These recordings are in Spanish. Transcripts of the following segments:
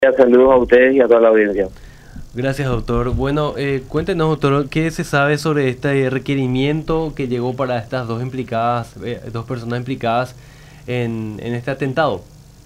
Saludos a ustedes y a toda la audiencia. Gracias, doctor. Bueno, cuéntenos, doctor, ¿qué se sabe sobre este requerimiento que llegó para estas dos implicadas, dos personas implicadas en este atentado?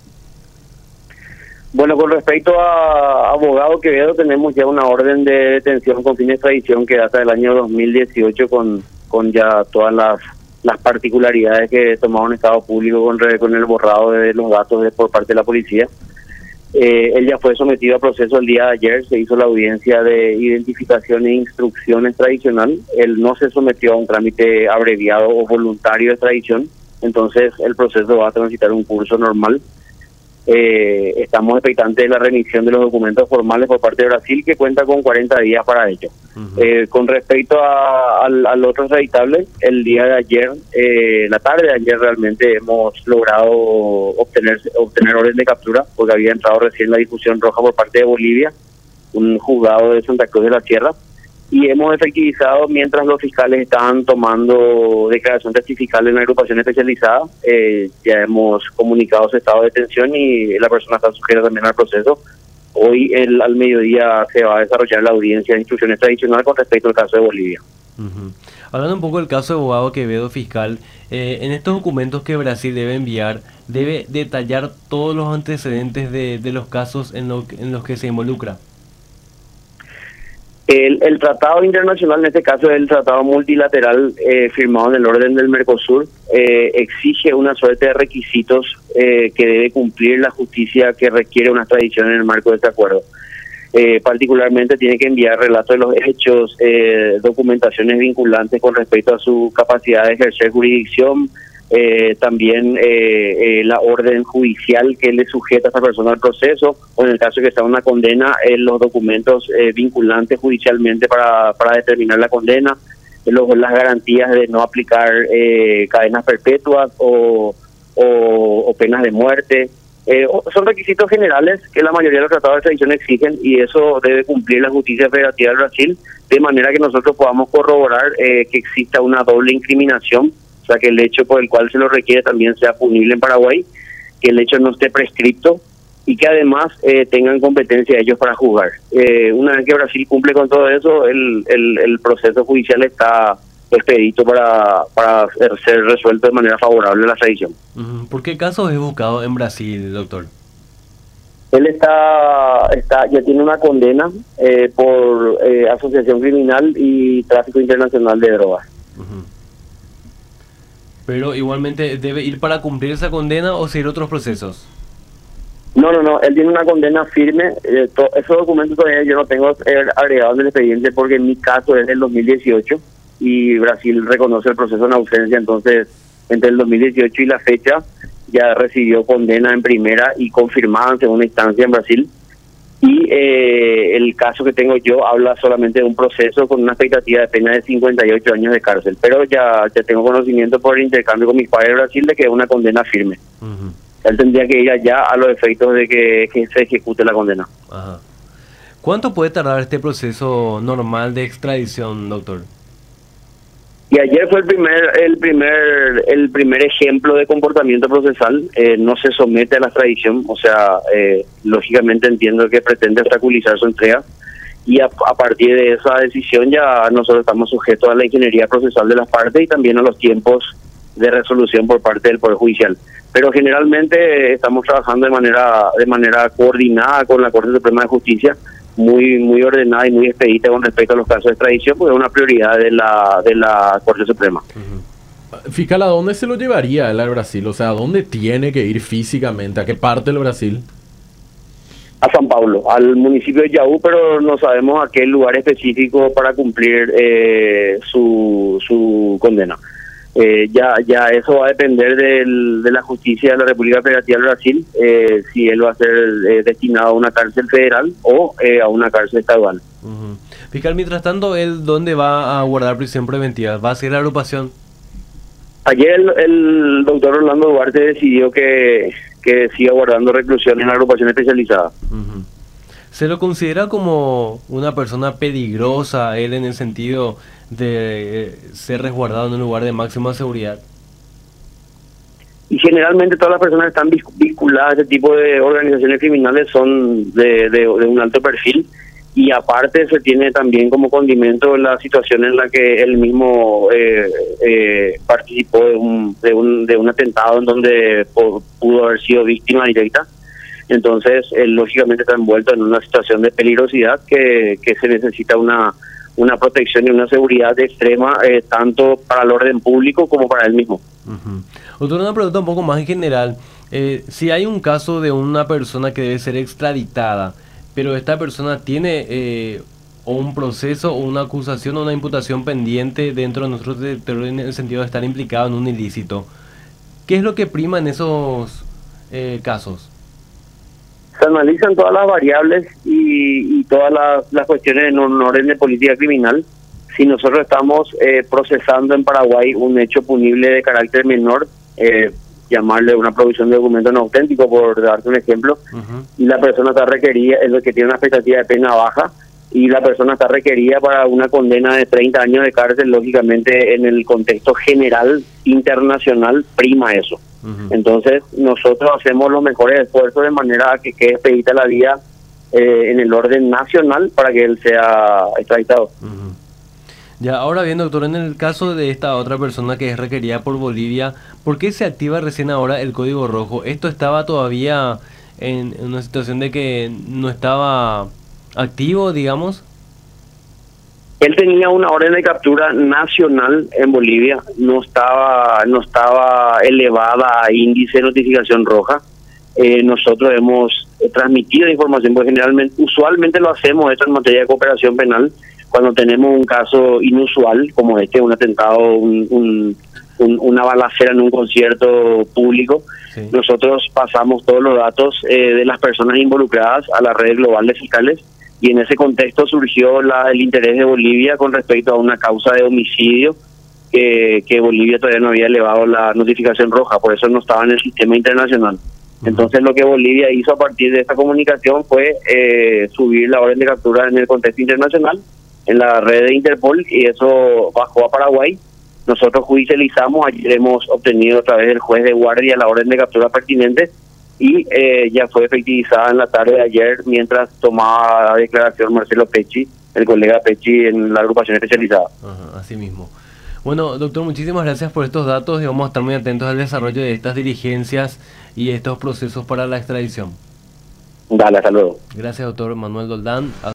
Bueno, con respecto a abogado Quevedo, tenemos ya una orden de detención con fin de extradición que data del año 2018 con ya todas las particularidades que tomaba un Estado público con el borrado de los datos por parte de la policía. Él ya fue sometido a proceso el día de ayer, se hizo la audiencia de identificación e instrucción extradicional. Él no se sometió a un trámite abreviado o voluntario de extradición, entonces el proceso va a transitar un curso normal. Estamos expectantes de la remisión de los documentos formales por parte de Brasil, que cuenta con 40 días para ello. Con respecto al otro extraditable, el día de ayer, la tarde de ayer realmente hemos logrado obtener orden de captura, porque había entrado recién la discusión roja por parte de Bolivia, un juzgado de Santa Cruz de la Sierra, y hemos efectivizado, mientras los fiscales estaban tomando declaración testifical en la agrupación especializada, ya hemos comunicado su estado de detención y la persona está sujeta también al proceso. Hoy al mediodía se va a desarrollar la audiencia de instrucciones tradicional con respecto al caso de Bolivia. Hablando un poco del caso de abogado Quevedo fiscal, en estos documentos que Brasil debe enviar, debe detallar todos los antecedentes de los casos en los que se involucra. El tratado internacional, en este caso el tratado multilateral firmado en el orden del Mercosur, exige una suerte de requisitos que debe cumplir la justicia que requiere una extradición en el marco de este acuerdo. Particularmente tiene que enviar relatos de los hechos, documentaciones vinculantes con respecto a su capacidad de ejercer jurisdicción, también la orden judicial que le sujeta a esa persona al proceso, o en el caso de que sea una condena, los documentos vinculantes judicialmente para determinar la condena, las garantías de no aplicar cadenas perpetuas o penas de muerte. Son requisitos generales que la mayoría de los tratados de extradición exigen, y eso debe cumplir la justicia federativa de Brasil, de manera que nosotros podamos corroborar que exista una doble incriminación. O sea, que el hecho por el cual se lo requiere también sea punible en Paraguay, que el hecho no esté prescripto y que además tengan competencia ellos para juzgar. Una vez que Brasil cumple con todo eso, el proceso judicial está expedito para ser resuelto de manera favorable a la extradición. ¿Por qué casos es buscado en Brasil, doctor? Él ya tiene una condena por asociación criminal y tráfico internacional de drogas. Pero igualmente debe ir para cumplir esa condena o seguir otros procesos. No, él tiene una condena firme. Esos documentos todavía yo no tengo agregados en el expediente porque en mi caso es del 2018 y Brasil reconoce el proceso en ausencia, entonces entre el 2018 y la fecha ya recibió condena en primera y confirmada en segunda instancia en Brasil. Y el caso que tengo yo habla solamente de un proceso con una expectativa de pena de 58 años de cárcel. Pero ya tengo conocimiento por el intercambio con mis padres de Brasil de que es una condena firme. Él tendría que ir allá a los efectos de que se ejecute la condena. ¿Cuánto puede tardar este proceso normal de extradición, doctor? Y ayer fue el primer ejemplo de comportamiento procesal. No se somete a la extradición, o sea, lógicamente entiendo que pretende obstaculizar su entrega, y a partir de esa decisión ya nosotros estamos sujetos a la ingeniería procesal de las partes y también a los tiempos de resolución por parte del Poder Judicial. Pero generalmente estamos trabajando de manera coordinada con la Corte Suprema de Justicia, muy ordenada y muy expedita con respecto a los casos de extradición, porque es una prioridad de la Corte Suprema. Fiscal, ¿a dónde se lo llevaría él al Brasil? O sea, ¿a dónde tiene que ir físicamente? ¿A qué parte del Brasil? A San Paulo, al municipio de Yaú, pero no sabemos a qué lugar específico para cumplir su condena. Ya eso va a depender de la justicia de la República Federativa del Brasil, si él va a ser destinado a una cárcel federal o a una cárcel estadual. Fiscal, mientras tanto, ¿él dónde va a guardar prisión preventiva? ¿Va a ser la agrupación? Ayer el doctor Orlando Duarte decidió que siga guardando reclusión en la agrupación especializada. ¿Se lo considera como una persona peligrosa él en el sentido de ser resguardado en un lugar de máxima seguridad? Y generalmente todas las personas que están vinculadas a este tipo de organizaciones criminales son de un alto perfil, y aparte se tiene también como condimento la situación en la que él mismo participó de un atentado en donde pudo haber sido víctima directa. Entonces él lógicamente está envuelto en una situación de peligrosidad que se necesita una protección y una seguridad extrema, tanto para el orden público como para él mismo. Doctor, una pregunta un poco más en general. Si hay un caso de una persona que debe ser extraditada, pero esta persona tiene o un proceso o una acusación o una imputación pendiente dentro de nuestro territorio en el sentido de estar implicado en un ilícito, ¿qué es lo que prima en esos casos? Se analizan todas las variables y todas las cuestiones en un orden de política criminal. Si nosotros estamos procesando en Paraguay un hecho punible de carácter menor, llamarle una provisión de documento no auténtico, por darte un ejemplo, y la persona está requerida, es lo que tiene una expectativa de pena baja, y la persona está requerida para una condena de 30 años de cárcel, lógicamente en el contexto general internacional prima eso. Entonces nosotros hacemos los mejores esfuerzos de manera que quede expedita la vía en el orden nacional para que él sea extraditado. Ya, ahora bien, doctor, en el caso de esta otra persona que es requerida por Bolivia, ¿por qué se activa recién ahora el código rojo? ¿Esto estaba todavía en una situación de que no estaba activo, digamos? Él tenía una orden de captura nacional en Bolivia, no estaba elevada a índice de notificación roja. Nosotros hemos transmitido información, porque usualmente lo hacemos esto en materia de cooperación penal, cuando tenemos un caso inusual como este, un atentado, una balacera en un concierto público. Sí. Nosotros pasamos todos los datos de las personas involucradas a la red global de fiscales, y en ese contexto surgió el interés de Bolivia con respecto a una causa de homicidio que Bolivia todavía no había elevado la notificación roja, por eso no estaba en el sistema internacional. Entonces lo que Bolivia hizo a partir de esta comunicación fue subir la orden de captura en el contexto internacional, en la red de Interpol, y eso bajó a Paraguay. Nosotros judicializamos, ayer hemos obtenido a través del juez de guardia la orden de captura pertinente, y ya fue efectivizada en la tarde de ayer mientras tomaba declaración Marcelo Pecci, el colega Pecci, en la agrupación especializada. Así mismo. Bueno, doctor, muchísimas gracias por estos datos y vamos a estar muy atentos al desarrollo de estas diligencias y estos procesos para la extradición. Dale, hasta luego. Gracias, doctor Manuel Doldán.